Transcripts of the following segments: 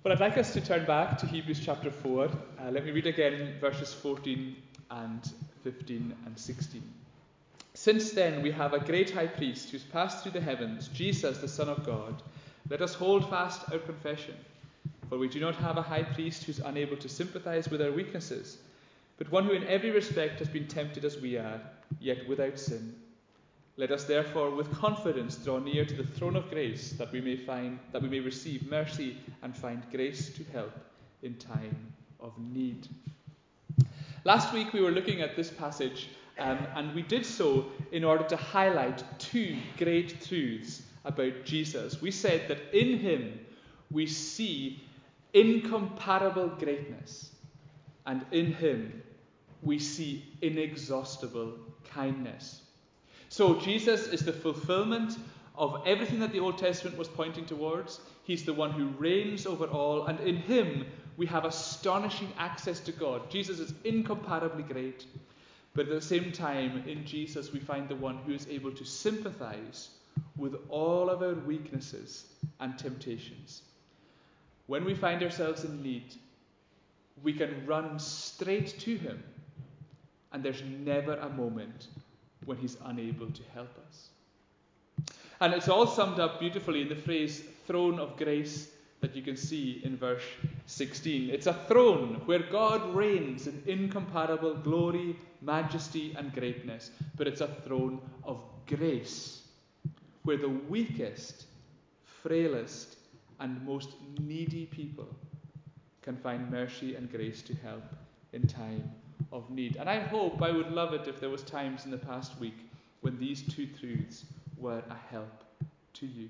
Well, I'd like us to turn back to Hebrews chapter 4. Let me read again verses 14 and 15 and 16. Since then we have a great high priest who's passed through the heavens, Jesus, the Son of God. Let us hold fast our confession. For we do not have a high priest who's unable to sympathize with our weaknesses, but one who in every respect has been tempted as we are, yet without sin. Let us therefore with confidence draw near to the throne of grace, that we may receive mercy and find grace to help in time of need. Last week we were looking at this passage, and we did so in order to highlight two great truths about Jesus. We said that in him we see incomparable greatness, and in him we see inexhaustible kindness. So Jesus is the fulfillment of everything that the Old Testament was pointing towards. He's the one who reigns over all, and in him we have astonishing access to God. Jesus is incomparably great, but at the same time, in Jesus we find the one who is able to sympathize with all of our weaknesses and temptations. When we find ourselves in need, we can run straight to him, and there's never a moment when he's unable to help us. And it's all summed up beautifully in the phrase throne of grace that you can see in verse 16. It's a throne where God reigns in incomparable glory, majesty, and greatness, but it's a throne of grace where the weakest, frailest, and most needy people can find mercy and grace to help in time of need. And I would love it if there was times in the past week when these two truths were a help to you.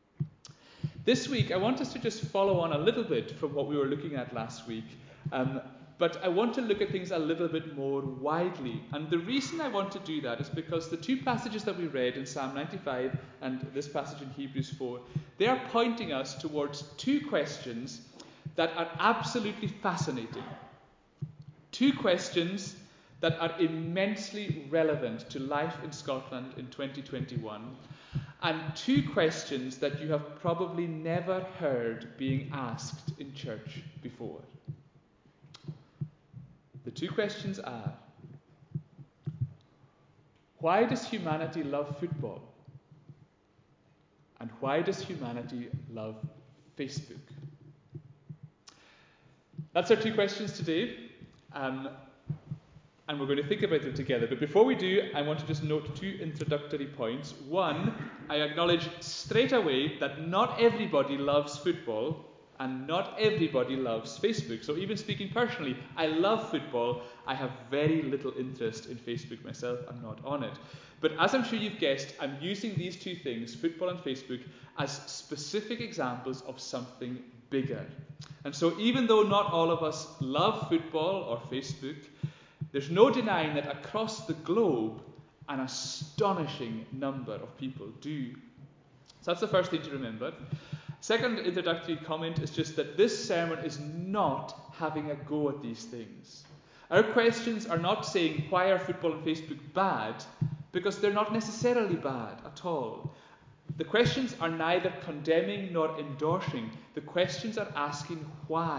This week I want us to just follow on a little bit from what we were looking at last week, but I want to look at things a little bit more widely. And the reason I want to do that is because the two passages that we read in Psalm 95 and this passage in Hebrews 4, they are pointing us towards two questions that are absolutely fascinating. Two questions that are immensely relevant to life in Scotland in 2021, and two questions that you have probably never heard being asked in church before. The two questions are: why does humanity love football? And why does humanity love Facebook? That's our two questions today. And we're going to think about them together. But before we do, I want to just note two introductory points. One, I acknowledge straight away that not everybody loves football and not everybody loves Facebook. So even speaking personally, I love football. I have very little interest in Facebook myself. I'm not on it. But as I'm sure you've guessed, I'm using these two things, football and Facebook, as specific examples of something bigger. And so even though not all of us love football or Facebook, there's no denying that across the globe, an astonishing number of people do. So that's the first thing to remember. Second introductory comment is just that this sermon is not having a go at these things. Our questions are not saying, why are football and Facebook bad? Because they're not necessarily bad at all. The questions are neither condemning nor endorsing. The questions are asking why.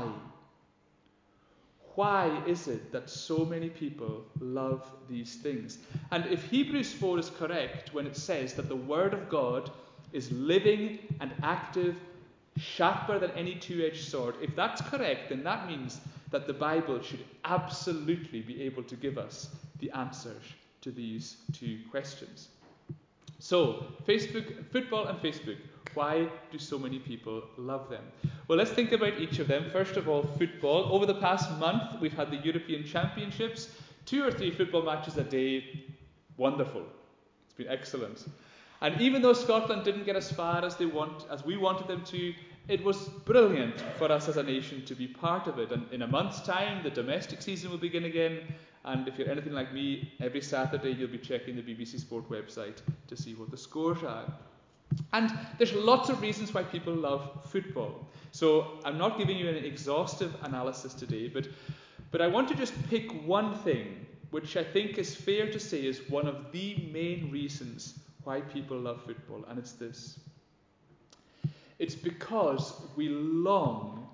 Why is it that so many people love these things? And if Hebrews 4 is correct when it says that the Word of God is living and active, sharper than any two-edged sword, if that's correct, then that means that the Bible should absolutely be able to give us the answers to these two questions. So, football and Facebook. Why do so many people love them? Well, let's think about each of them. First of all, football. Over the past month, we've had the European Championships. 2 or 3 football matches a day. Wonderful. It's been excellent. And even though Scotland didn't get as far as we wanted them to, it was brilliant for us as a nation to be part of it. And in a month's time, the domestic season will begin again. And if you're anything like me, every Saturday you'll be checking the BBC Sport website to see what the scores are. And there's lots of reasons why people love football. So I'm not giving you an exhaustive analysis today, but I want to just pick one thing, which I think is fair to say is one of the main reasons why people love football, and it's this. It's because we long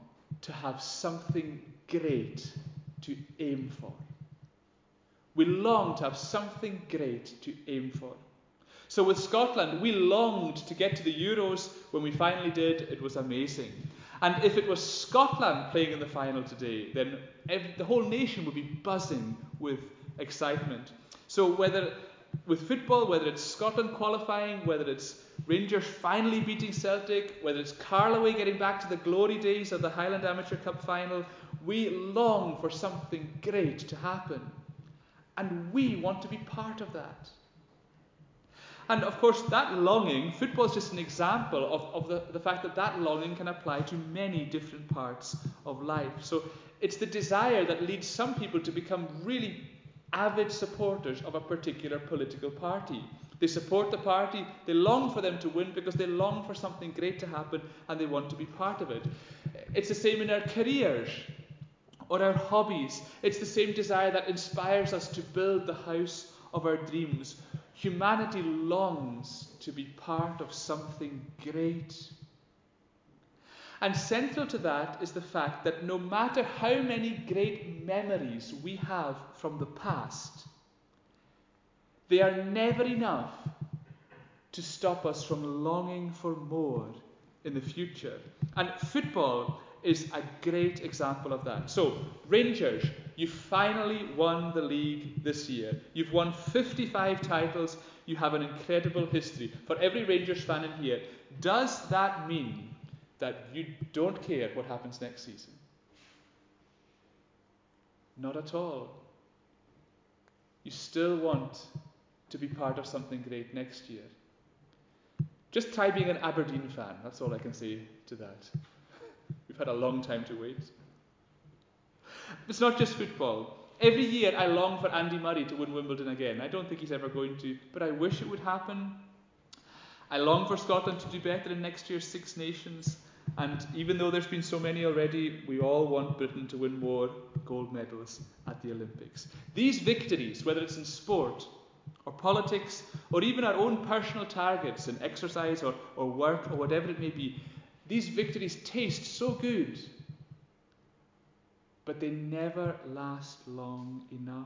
to have something great to aim for. We long to have something great to aim for. So with Scotland, we longed to get to the Euros. When we finally did, it was amazing. And if it was Scotland playing in the final today, then the whole nation would be buzzing with excitement. So whether with football, whether it's Scotland qualifying, whether it's Rangers finally beating Celtic, whether it's Carloway getting back to the glory days of the Highland Amateur Cup final, we long for something great to happen. And we want to be part of that. And of course, that longing, football is just an example of the fact that longing can apply to many different parts of life. So it's the desire that leads some people to become really avid supporters of a particular political party. They support the party, they long for them to win because they long for something great to happen and they want to be part of it. It's the same in our careers or our hobbies. It's the same desire that inspires us to build the house of our dreams. Humanity longs to be part of something great. And central to that is the fact that no matter how many great memories we have from the past, they are never enough to stop us from longing for more in the future. And football is a great example of that. So, Rangers, you finally won the league this year. You've won 55 titles. You have an incredible history. For every Rangers fan in here, does that mean that you don't care what happens next season? Not at all. You still want to be part of something great next year. Just try being an Aberdeen fan. That's all I can say to that. We've had a long time to wait. It's not just football. Every year I long for Andy Murray to win Wimbledon again. I don't think he's ever going to, but I wish it would happen. I long for Scotland to do better in next year's Six Nations. And even though there's been so many already, we all want Britain to win more gold medals at the Olympics. These victories, whether it's in sport or politics or even our own personal targets in exercise or work or whatever it may be, these victories taste so good, but they never last long enough.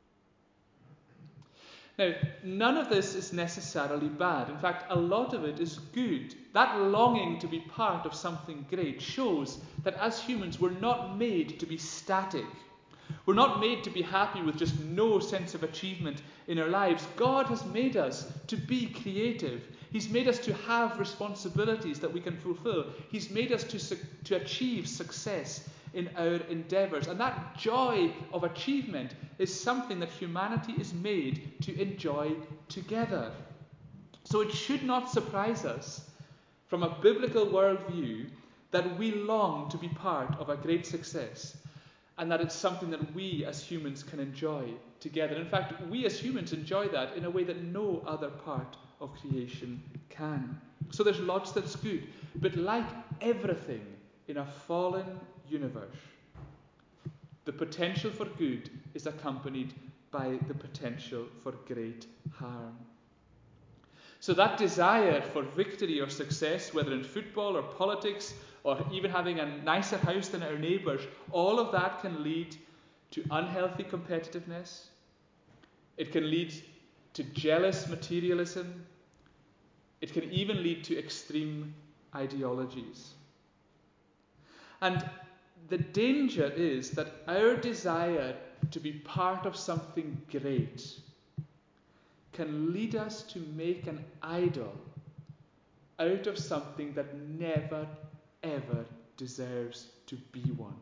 Now, none of this is necessarily bad. In fact, a lot of it is good. That longing to be part of something great shows that as humans, we're not made to be static. We're not made to be happy with just no sense of achievement in our lives. God has made us to be creative. He's made us to have responsibilities that we can fulfill. He's made us to achieve success in our endeavours. And that joy of achievement is something that humanity is made to enjoy together. So it should not surprise us from a biblical worldview that we long to be part of a great success and that it's something that we as humans can enjoy together. In fact, we as humans enjoy that in a way that no other part of creation can. So there's lots that's good. But like everything in a fallen universe, the potential for good is accompanied by the potential for great harm. So that desire for victory or success, whether in football or politics or even having a nicer house than our neighbours, all of that can lead to unhealthy competitiveness. It can lead to jealous materialism. It can even lead to extreme ideologies. And the danger is that our desire to be part of something great can lead us to make an idol out of something that never, ever deserves to be one.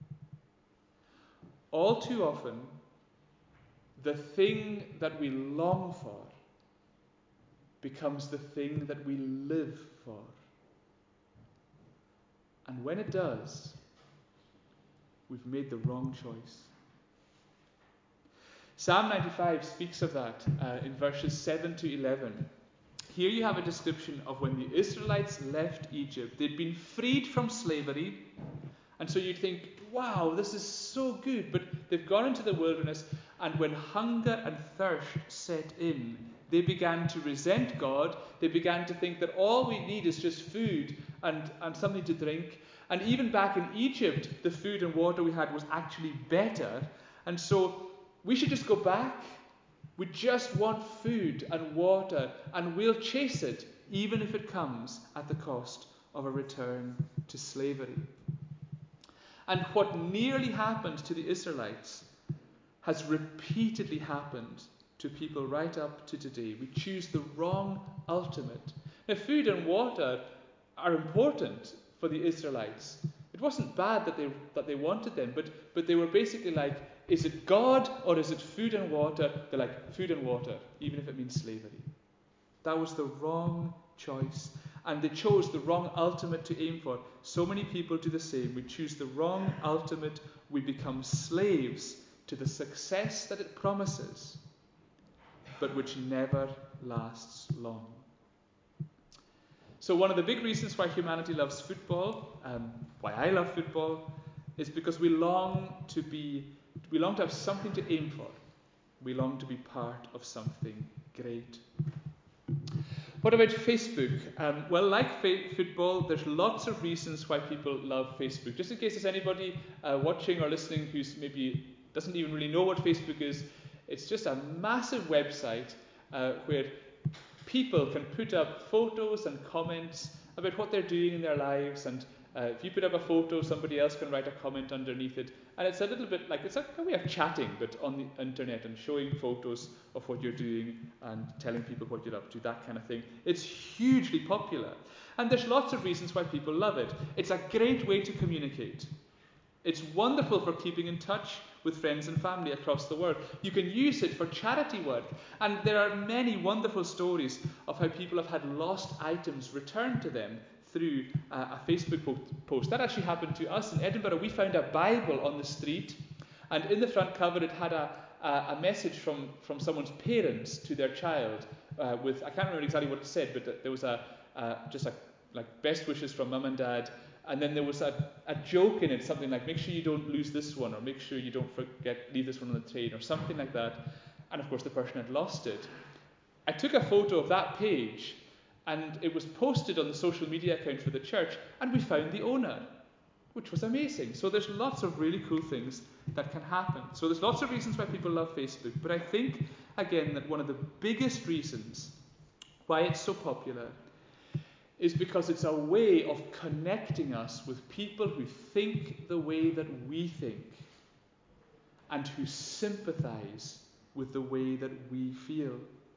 All too often, the thing that we long for becomes the thing that we live for. And when it does, we've made the wrong choice. Psalm 95 speaks of that in verses 7 to 11. Here you have a description of when the Israelites left Egypt. They'd been freed from slavery, and so you'd think, wow, this is so good. But they've gone into the wilderness, and when hunger and thirst set in, They began to resent God. They began to think that all we need is just food and something to drink. And even back in Egypt, the food and water we had was actually better. And so we should just go back. We just want food and water, and we'll chase it, even if it comes at the cost of a return to slavery. And what nearly happened to the Israelites has repeatedly happened to people right up to today. We choose the wrong ultimate. Now, food and water are important for the Israelites. It wasn't bad that they wanted them, but they were basically like, is it God or is it food and water? They're like, food and water, even if it means slavery. That was the wrong choice. And they chose the wrong ultimate to aim for. So many people do the same. We choose the wrong ultimate. We become slaves to the success that it promises, but which never lasts long. So one of the big reasons why humanity loves football, why I love football, is because we long to have something to aim for. We long to be part of something great. What about Facebook? Well, like football, there's lots of reasons why people love Facebook. Just in case there's anybody watching or listening who's maybe doesn't even really know what Facebook is, it's just a massive website where people can put up photos and comments about what they're doing in their lives, and if you put up a photo, somebody else can write a comment underneath it, and it's a little bit like, it's like a way of chatting, but on the internet, and showing photos of what you're doing and telling people what you're up to, that kind of thing. It's hugely popular, and there's lots of reasons why people love it. It's a great way to communicate. It's wonderful for keeping in touch with friends and family across the world. You can use it for charity work, and there are many wonderful stories of how people have had lost items returned to them through a Facebook post. That actually happened to us in Edinburgh. We found a Bible on the street, and in the front cover it had a message from someone's parents to their child with, I can't remember exactly what it said, but there was just like best wishes from mum and dad. And then there was a joke in it, something like, make sure you don't lose this one, or make sure you don't leave this one on the train, or something like that. And of course the person had lost it. I took a photo of that page, and it was posted on the social media account for the church, and we found the owner, which was amazing. So there's lots of really cool things that can happen. So there's lots of reasons why people love Facebook, but I think, again, that one of the biggest reasons why it's so popular is because it's a way of connecting us with people who think the way that we think and who sympathize with the way that we feel.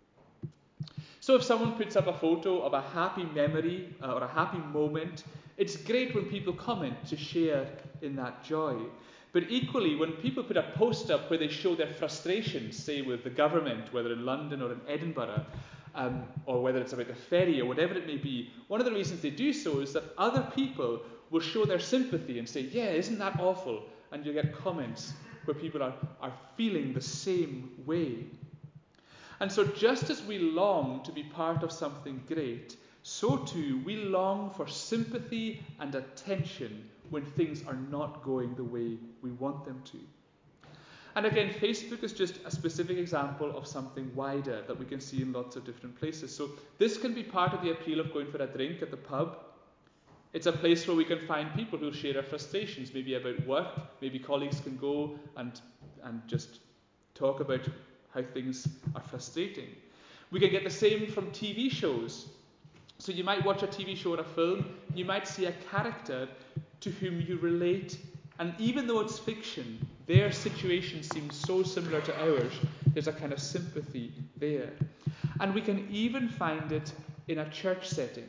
So if someone puts up a photo of a happy memory or a happy moment, it's great when people comment to share in that joy. But equally, when people put a post up where they show their frustrations, say with the government, whether in London or in Edinburgh, or whether it's about the ferry or whatever it may be, one of the reasons they do so is that other people will show their sympathy and say, yeah, isn't that awful? And you get comments where people are feeling the same way. And so just as we long to be part of something great, so too we long for sympathy and attention when things are not going the way we want them to. And again, Facebook is just a specific example of something wider that we can see in lots of different places. So this can be part of the appeal of going for a drink at the pub. It's a place where we can find people who share their frustrations, maybe about work. Maybe colleagues can go and just talk about how things are frustrating. We can get the same from TV shows. So you might watch a TV show or a film, you might see a character to whom you relate, and even though it's fiction, their situation seems so similar to ours, there's a kind of sympathy there. And we can even find it in a church setting.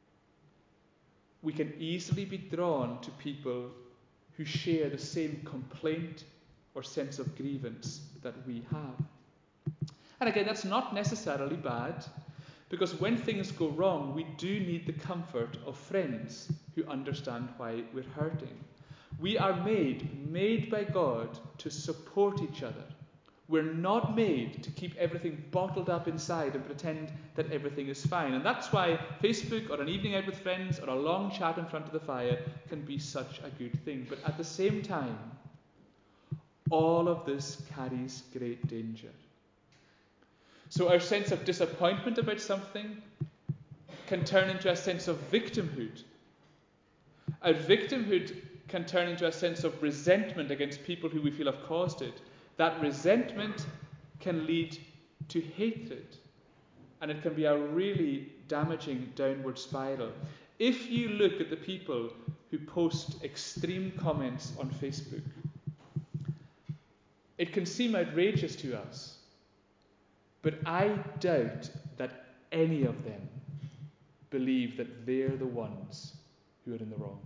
We can easily be drawn to people who share the same complaint or sense of grievance that we have. And again, that's not necessarily bad, because when things go wrong, we do need the comfort of friends who understand why we're hurting. We are made by God to support each other. We're not made to keep everything bottled up inside and pretend that everything is fine. And that's why Facebook or an evening out with friends or a long chat in front of the fire can be such a good thing. But at the same time, all of this carries great danger. So our sense of disappointment about something can turn into a sense of victimhood. Our victimhood can turn into a sense of resentment against people who we feel have caused it. That resentment can lead to hatred, and it can be a really damaging downward spiral. If you look at the people who post extreme comments on Facebook, it can seem outrageous to us, but I doubt that any of them believe that they're the ones who are in the wrong.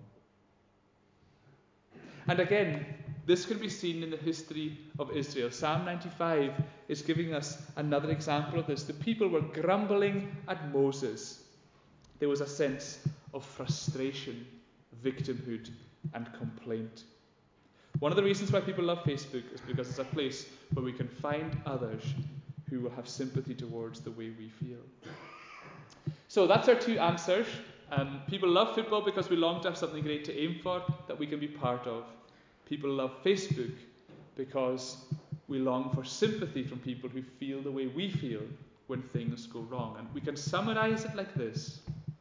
And again, this can be seen in the history of Israel. Psalm 95 is giving us another example of this. The people were grumbling at Moses. There was a sense of frustration, victimhood, and complaint. One of the reasons why people love Facebook is because it's a place where we can find others who will have sympathy towards the way we feel. So that's our two answers. People love football because we long to have something great to aim for that we can be part of. People love Facebook because we long for sympathy from people who feel the way we feel when things go wrong. And we can summarize it like this.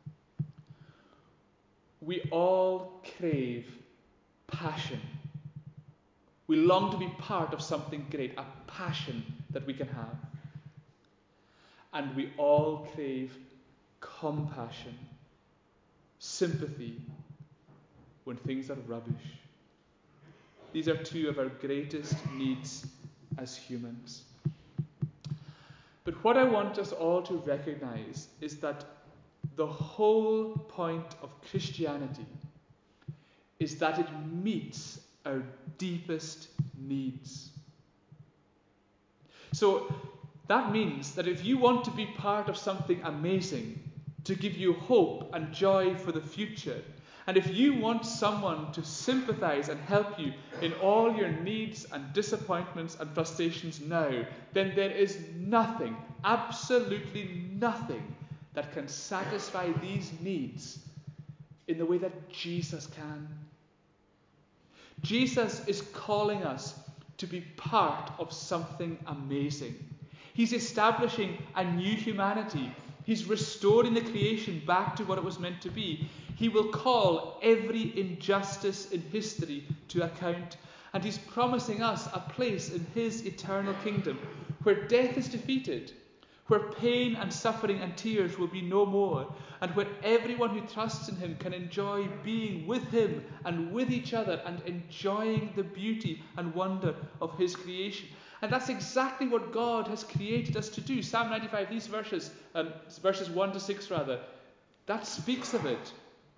We all crave passion. We long to be part of something great, a passion that we can have. And we all crave compassion, sympathy when things are rubbish. These are two of our greatest needs as humans. But what I want us all to recognize is that the whole point of Christianity is that it meets our deepest needs. So that means that if you want to be part of something amazing, to give you hope and joy for the future, and if you want someone to sympathize and help you in all your needs and disappointments and frustrations now, then there is nothing, absolutely nothing, that can satisfy these needs in the way that Jesus can. Jesus is calling us to be part of something amazing. He's establishing a new humanity. He's restoring the creation back to what it was meant to be. He will call every injustice in history to account. And he's promising us a place in his eternal kingdom where death is defeated, where pain and suffering and tears will be no more, and where everyone who trusts in him can enjoy being with him and with each other and enjoying the beauty and wonder of his creation. And that's exactly what God has created us to do. Psalm 95, these verses 1 to 6 rather, that speaks of it.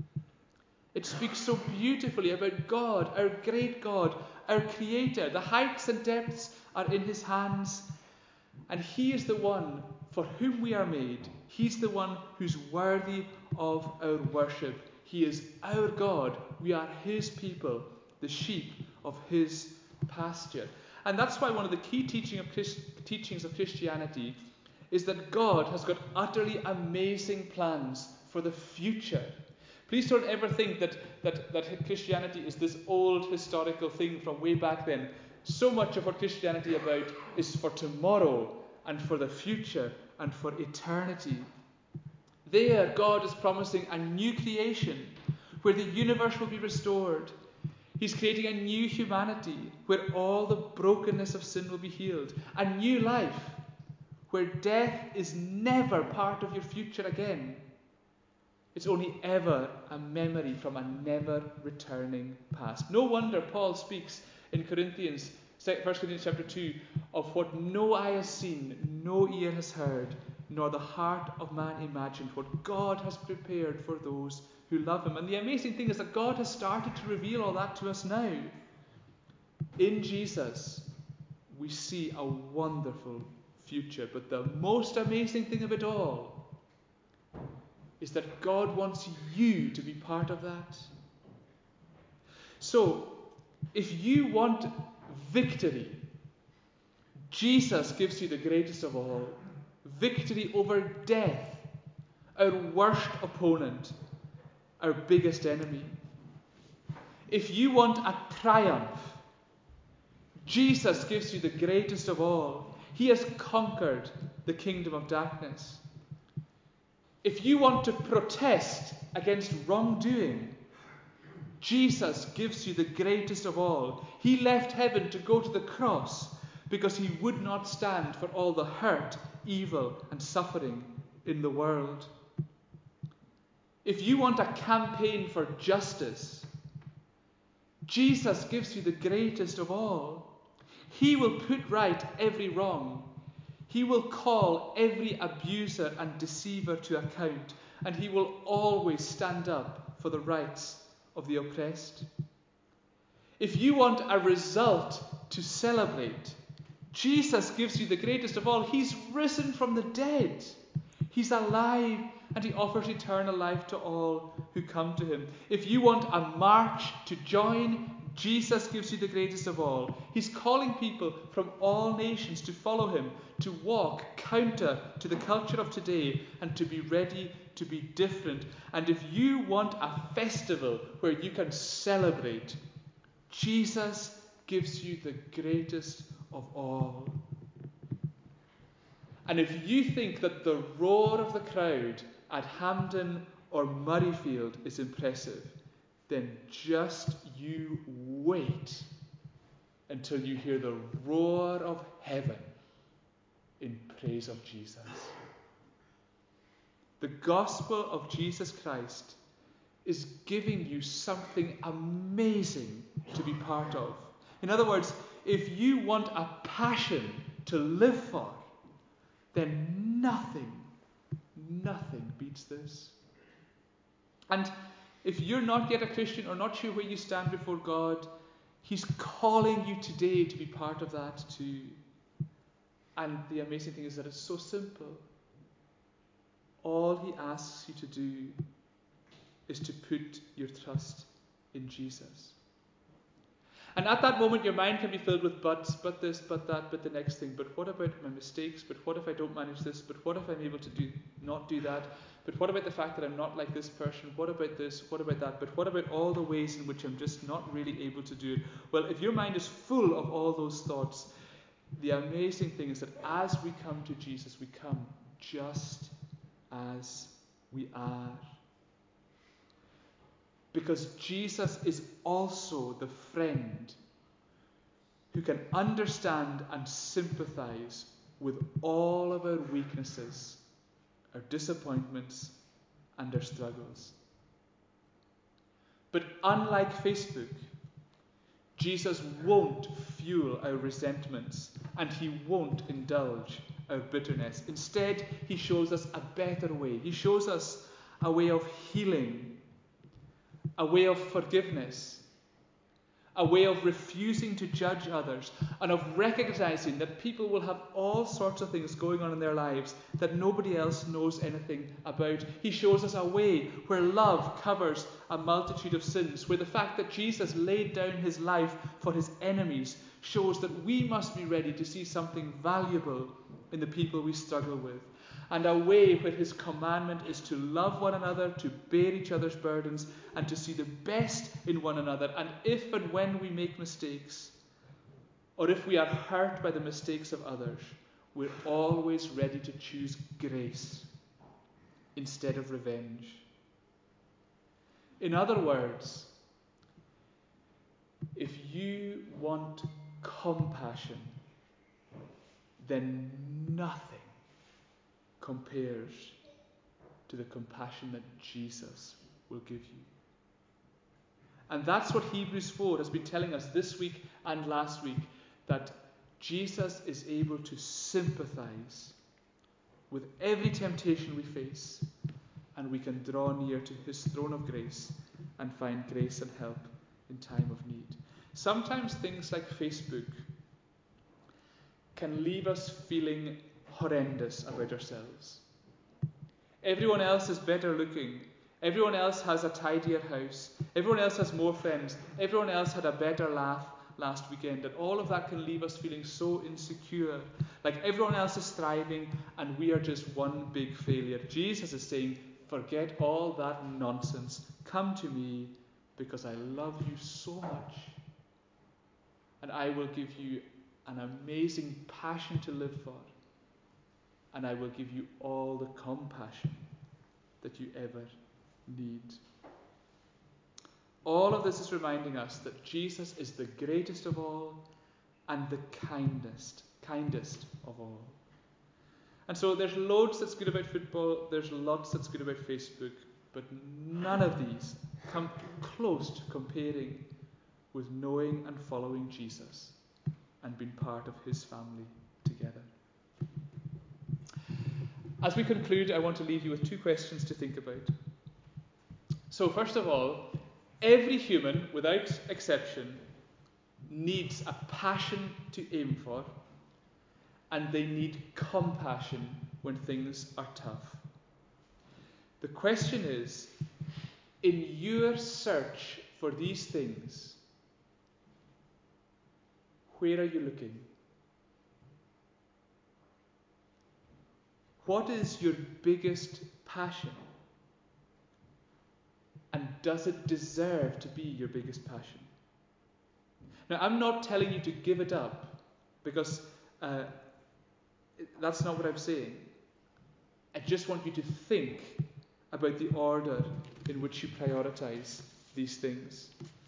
It speaks so beautifully about God, our great God, our Creator. The heights and depths are in his hands. And he is the one for whom we are made. He's the one who's worthy of our worship. He is our God. We are his people, the sheep of his pasture. And that's why one of the key teachings of Christianity is that God has got utterly amazing plans for the future. Please don't ever think that Christianity is this old historical thing from way back then. So much of what Christianity is about is for tomorrow and for the future and for eternity. There, God is promising a new creation where the universe will be restored. He's creating a new humanity where all the brokenness of sin will be healed. A new life where death is never part of your future again. It's only ever a memory from a never returning past. No wonder Paul speaks in 1 Corinthians chapter 2 of what no eye has seen, no ear has heard, nor the heart of man imagined, what God has prepared for those who love him. And the amazing thing is that God has started to reveal all that to us now. In Jesus, we see a wonderful future. But the most amazing thing of it all is that God wants you to be part of that. So, if you want victory, Jesus gives you the greatest of all. Victory over death, our worst opponent, our biggest enemy. If you want a triumph, Jesus gives you the greatest of all. He has conquered the kingdom of darkness. If you want to protest against wrongdoing, Jesus gives you the greatest of all. He left heaven to go to the cross because he would not stand for all the hurt, evil, and suffering in the world. If you want a campaign for justice, Jesus gives you the greatest of all. He will put right every wrong. He will call every abuser and deceiver to account, and he will always stand up for the rights of the oppressed. If you want a result to celebrate, Jesus gives you the greatest of all. He's risen from the dead. He's alive, and he offers eternal life to all who come to him. If you want a march to join, Jesus gives you the greatest of all. He's calling people from all nations to follow him, to walk counter to the culture of today, and to be ready to be different. And if you want a festival where you can celebrate, Jesus gives you the greatest of all. And if you think that the roar of the crowd at Hampden or Murrayfield is impressive, then just you wait until you hear the roar of heaven in praise of Jesus. The gospel of Jesus Christ is giving you something amazing to be part of. In other words, if you want a passion to live for, then nothing beats this. And if you're not yet a Christian or not sure where you stand before God, he's calling you today to be part of that too. And the amazing thing is that it's so simple. All he asks you to do is to put your trust in Jesus. And at that moment, your mind can be filled with buts, but this, but that, but the next thing. But what about my mistakes? But what if I don't manage this? But what if I'm able to not do that? But what about the fact that I'm not like this person? What about this? What about that? But what about all the ways in which I'm just not really able to do it? Well, if your mind is full of all those thoughts, the amazing thing is that as we come to Jesus, we come just as we are. Because Jesus is also the friend who can understand and sympathize with all of our weaknesses, our disappointments, and our struggles. But unlike Facebook, Jesus won't fuel our resentments, and he won't indulge our bitterness. Instead, he shows us a better way. He shows us a way of healing, a way of forgiveness, a way of refusing to judge others, and of recognizing that people will have all sorts of things going on in their lives that nobody else knows anything about. He shows us a way where love covers a multitude of sins, where the fact that Jesus laid down his life for his enemies shows that we must be ready to see something valuable in the people we struggle with, and a way where his commandment is to love one another, to bear each other's burdens, and to see the best in one another. And if and when we make mistakes, or if we are hurt by the mistakes of others, we're always ready to choose grace instead of revenge. In other words, if you want compassion, then nothing compares to the compassion that Jesus will give you. And that's what Hebrews 4 has been telling us this week and last week, that Jesus is able to sympathize with every temptation we face, and we can draw near to his throne of grace and find grace and help in time of need. Sometimes things like Facebook can leave us feeling horrendous about ourselves. Everyone else is better looking. Everyone else has a tidier house. Everyone else has more friends. Everyone else had a better laugh last weekend. And all of that can leave us feeling so insecure. Like everyone else is thriving and we are just one big failure. Jesus is saying, forget all that nonsense. Come to me because I love you so much. And I will give you an amazing passion to live for, and I will give you all the compassion that you ever need. All of this is reminding us that Jesus is the greatest of all and the kindest of all. And so there's loads that's good about football, there's lots that's good about Facebook, but none of these come close to comparing with knowing and following Jesus and being part of his family together. As we conclude, I want to leave you with 2 questions to think about. So first of all, every human, without exception, needs a passion to aim for, and they need compassion when things are tough. The question is, in your search for these things, where are you looking? What is your biggest passion? And does it deserve to be your biggest passion? Now, I'm not telling you to give it up, because that's not what I'm saying. I just want you to think about the order in which you prioritize these things.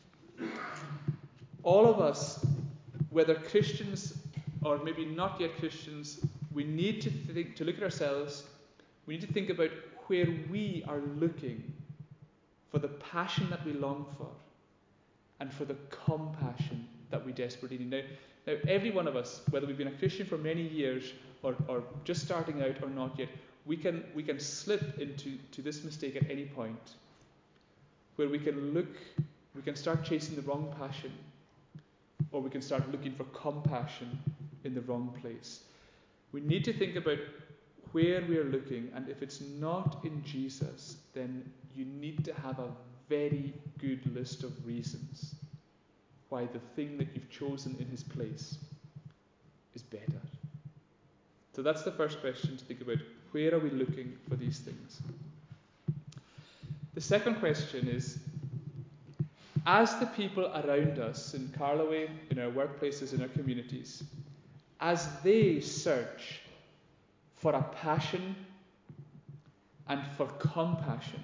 All of us, whether Christians or maybe not yet Christians, we need to look at ourselves. We need to think about where we are looking for the passion that we long for and for the compassion that we desperately need. Now, every one of us, whether we've been a Christian for many years or just starting out or not yet, we can slip into this mistake at any point, where we can start chasing the wrong passion, or we can start looking for compassion in the wrong place. We need to think about where we are looking, and if it's not in Jesus, then you need to have a very good list of reasons why the thing that you've chosen in his place is better. So that's the first question to think about. Where are we looking for these things? The second question is, as the people around us in Carloway, in our workplaces, in our communities, as they search for a passion and for compassion,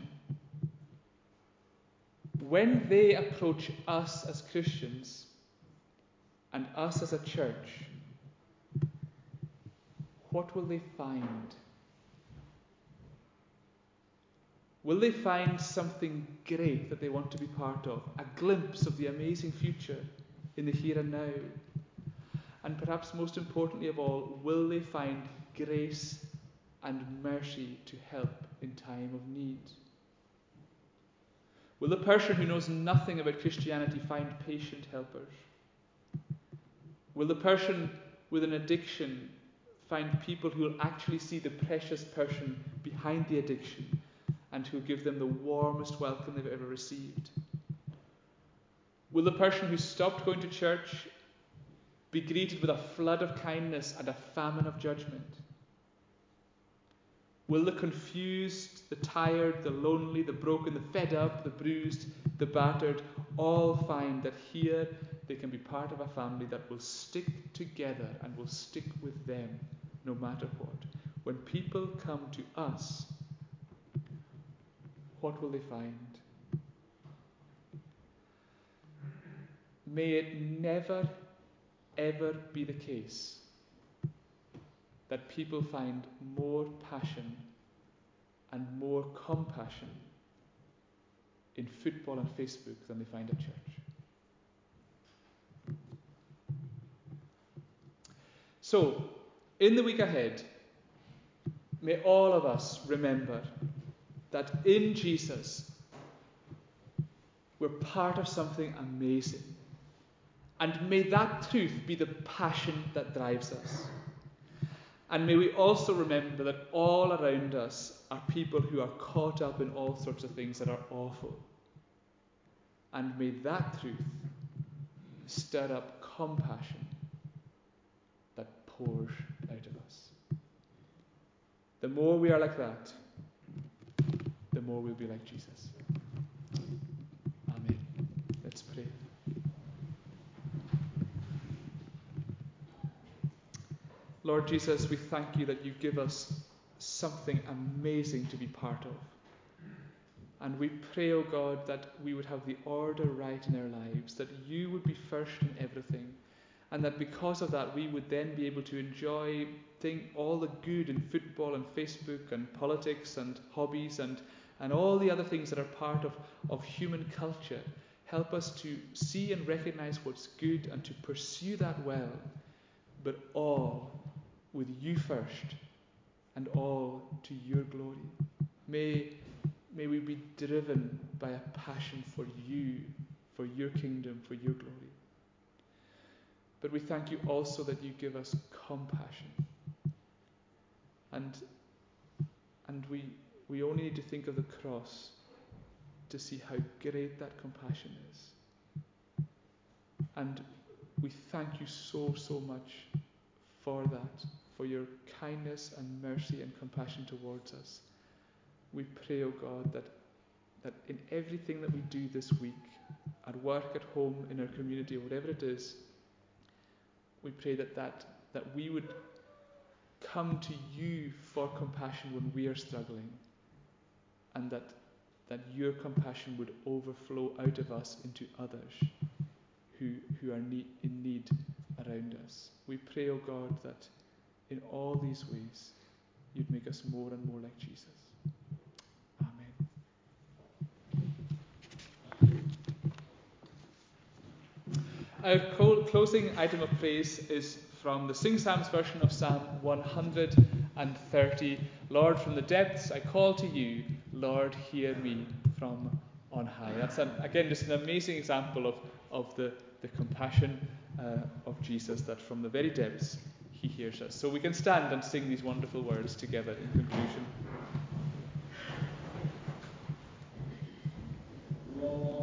when they approach us as Christians and us as a church, what will they find? Will they find something great that they want to be part of? A glimpse of the amazing future in the here and now? And perhaps most importantly of all, will they find grace and mercy to help in time of need? Will the person who knows nothing about Christianity find patient helpers? Will the person with an addiction find people who will actually see the precious person behind the addiction and who will give them the warmest welcome they've ever received? Will the person who stopped going to church be greeted with a flood of kindness and a famine of judgment? Will the confused, the tired, the lonely, the broken, the fed up, the bruised, the battered, all find that here they can be part of a family that will stick together and will stick with them no matter what? When people come to us, what will they find? May it never, ever be the case that people find more passion and more compassion in football and Facebook than they find at church. So, in the week ahead, may all of us remember that in Jesus, we're part of something amazing. And may that truth be the passion that drives us. And may we also remember that all around us are people who are caught up in all sorts of things that are awful. And may that truth stir up compassion that pours out of us. The more we are like that, the more we'll be like Jesus. Amen. Let's pray. Lord Jesus, we thank you that you give us something amazing to be part of. And we pray, O God, that we would have the order right in our lives, that you would be first in everything, and that because of that we would then be able to enjoy all the good in football and Facebook and politics and hobbies and all the other things that are part of human culture. Help us to see and recognize what's good and to pursue that well, but all with you first and all to your glory. May we be driven by a passion for you, for your kingdom, for your glory. But we thank you also that you give us compassion. And we only need to think of the cross to see how great that compassion is. And we thank you so, so much for that, for your kindness and mercy and compassion towards us. We pray, O God, that in everything that we do this week, at work, at home, in our community, or whatever it is, we pray that we would come to you for compassion when we are struggling, and that your compassion would overflow out of us into others who are in need around us. We pray, O God, that in all these ways you'd make us more and more like Jesus. Our closing item of praise is from the Sing Psalms version of Psalm 130. Lord, from the depths I call to you. Lord, hear me from on high. That's, again, just an amazing example of the compassion of Jesus, that from the very depths he hears us. So we can stand and sing these wonderful words together in conclusion. Lord.